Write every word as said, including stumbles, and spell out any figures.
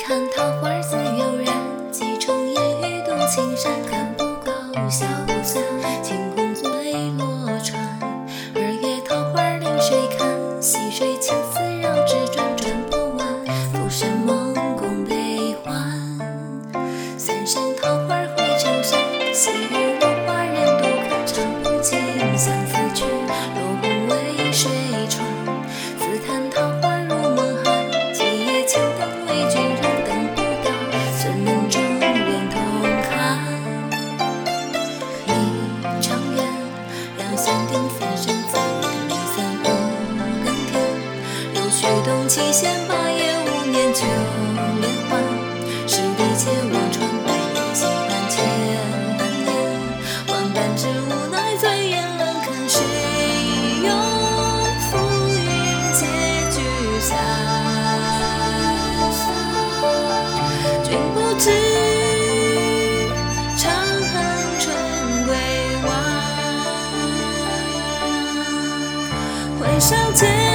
看桃花自悠然，几重烟雨渡青山。看不高笑无暇，晴空随落船。二月桃花临水看，溪水青丝绕指转，转不完。浮生梦共悲欢，三生桃花汇成山。细雨落花人独看，唱不尽相思曲，落红为水船。自叹桃花入梦寒，几夜青灯为君燃。等不到寸门中人同看，一场缘，两相定分身在离散无更天。柳絮动七弦，八月五年九连环。十里且望穿百年，心伴千万年。万般之无奈最眼冷，看谁又浮云结局下。君不知长恨春归晚，回首间